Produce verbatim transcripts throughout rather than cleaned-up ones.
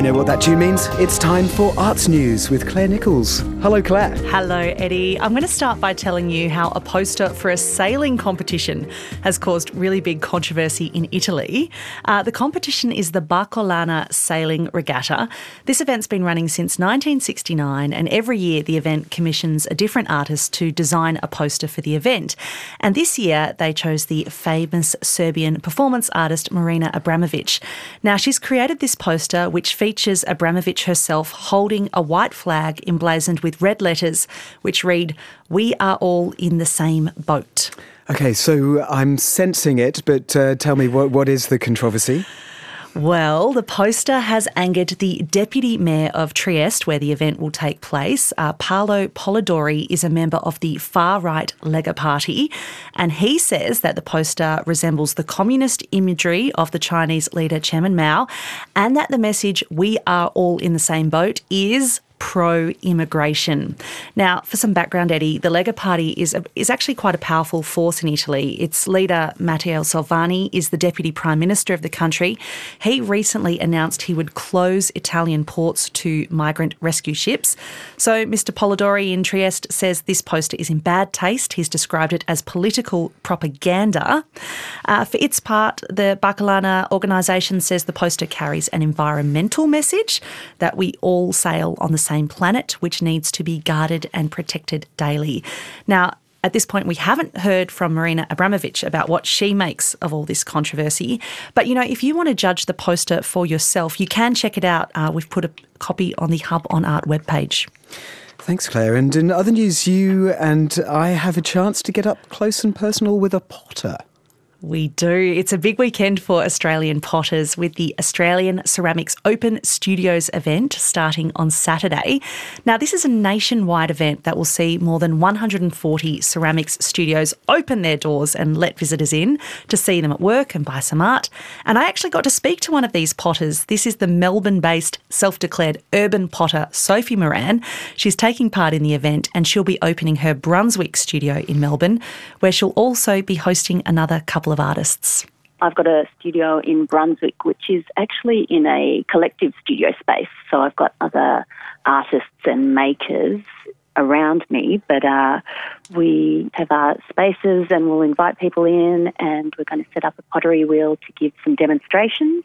know what that tune means? It's time for Arts News with Claire Nichols. Hello, Claire. Hello, Eddie. I'm going to start by telling you how a poster for a sailing competition has caused really big controversy in Italy. Uh, the competition is the Barcolana Sailing Regatta. This event's been running since nineteen sixty-nine, and every year the event commissions a different artist to design a poster for the event. And this year they chose the famous Serbian performance artist Marina Abramovic. Now, she's created this poster which features Abramovic herself holding a white flag emblazoned with red letters which read, "We are all in the same boat." Okay, so I'm sensing it, but uh, tell me, what what is the controversy? Well, the poster has angered the Deputy Mayor of Trieste, where the event will take place. Uh, Paolo Polidori is a member of the far-right Lega Party, and he says that the poster resembles the communist imagery of the Chinese leader Chairman Mao, and that the message, "We are all in the same boat," is pro-immigration. Now, for some background, Eddie, the Lega Party is a, is actually quite a powerful force in Italy. Its leader, Matteo Salvini, is the Deputy Prime Minister of the country. He recently announced he would close Italian ports to migrant rescue ships. So Mister Polidori in Trieste says this poster is in bad taste. He's described it as political propaganda. Uh, for its part, the Barcolana organisation says the poster carries an environmental message that we all sail on the same planet, which needs to be guarded and protected daily. Now, at this point, we haven't heard from Marina Abramovic about what she makes of all this controversy. But, you know, if you want to judge the poster for yourself, you can check it out. Uh, we've put a copy on the Hub on Art webpage. Thanks, Claire. And in other news, you and I have a chance to get up close and personal with a potter. We do. It's a big weekend for Australian potters with the Australian Ceramics Open Studios event starting on Saturday. Now, this is a nationwide event that will see more than one hundred forty ceramics studios open their doors and let visitors in to see them at work and buy some art. And I actually got to speak to one of these potters. This is the Melbourne-based self-declared urban potter, Sophie Moran. She's taking part in the event and she'll be opening her Brunswick studio in Melbourne, where she'll also be hosting another couple of artists. I've got a studio in Brunswick, which is actually in a collective studio space. So I've got other artists and makers around me, but uh, we have our spaces and we'll invite people in, and we're going to set up a pottery wheel to give some demonstrations.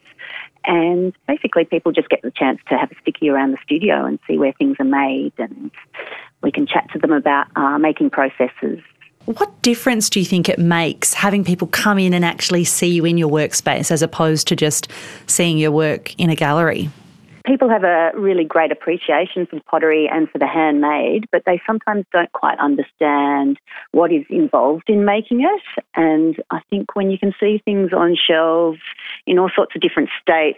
And basically people just get the chance to have a sticky around the studio and see where things are made, and we can chat to them about uh, making processes. What difference do you think it makes having people come in and actually see you in your workspace as opposed to just seeing your work in a gallery? People have a really great appreciation for pottery and for the handmade, but they sometimes don't quite understand what is involved in making it. And I think when you can see things on shelves in all sorts of different states,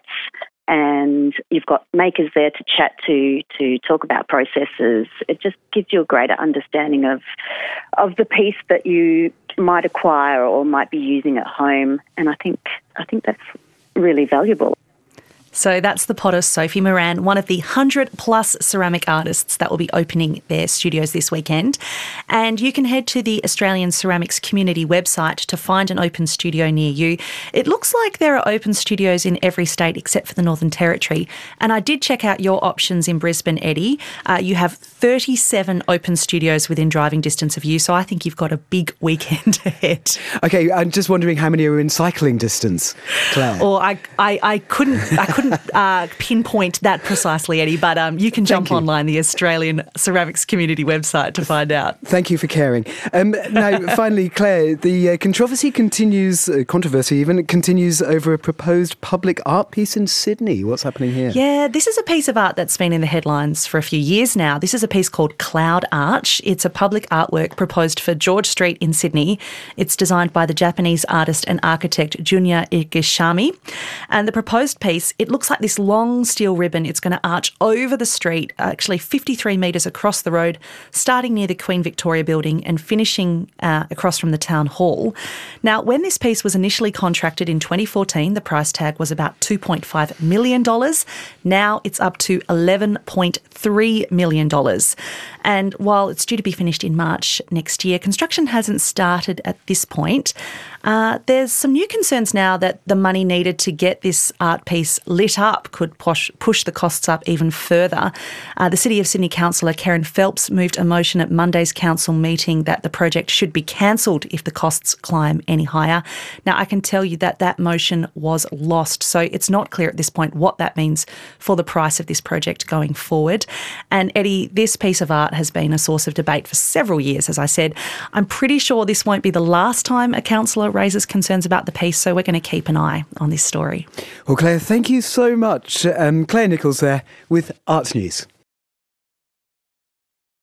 and you've got makers there to chat to, to talk about processes, it just gives you a greater understanding of of the piece that you might acquire or might be using at home. And I think I think that's really valuable. So that's the potter Sophie Moran, one of the one hundred plus ceramic artists that will be opening their studios this weekend. And you can head to the Australian Ceramics Community website to find an open studio near you. It looks like there are open studios in every state except for the Northern Territory. And I did check out your options in Brisbane, Eddie. Uh, you have thirty-seven open studios within driving distance of you, so I think you've got a big weekend ahead. Okay, I'm just wondering how many are in cycling distance, Claire? Or I, I, I couldn't, I couldn't uh, pinpoint that precisely, Eddie, but um, you can jump you. online the Australian Ceramics Community website to find out. Thank you for caring. Um, now, finally, Claire, the uh, controversy continues, uh, controversy even, continues over a proposed public art piece in Sydney. What's happening here? Yeah, this is a piece of art that's been in the headlines for a few years now. This is a piece called Cloud Arch. It's a public artwork proposed for George Street in Sydney. It's designed by the Japanese artist and architect Junya Igishami. And the proposed piece, it looks like this long steel ribbon. It's going to arch over the street, actually fifty-three metres across the road, starting near the Queen Victoria building and finishing uh, across from the town hall. Now, when this piece was initially contracted in twenty fourteen, the price tag was about two point five million dollars. Now it's up to eleven point three million dollars. And while it's due to be finished in March next year, construction hasn't started at this point. Uh, there's some new concerns now that the money needed to get this art piece lit up could push, push the costs up even further. Uh, the City of Sydney Councillor Karen Phelps moved a motion at Monday's council meeting that the project should be cancelled if the costs climb any higher. Now, I can tell you that that motion was lost, so it's not clear at this point what that means for the price of this project going forward. And Eddie, this piece of art has been a source of debate for several years, as I said. I'm pretty sure this won't be the last time a councillor raises concerns about the piece, so we're going to keep an eye on this story. Well, Claire, thank you so much. Um, Claire Nichols there with Arts News.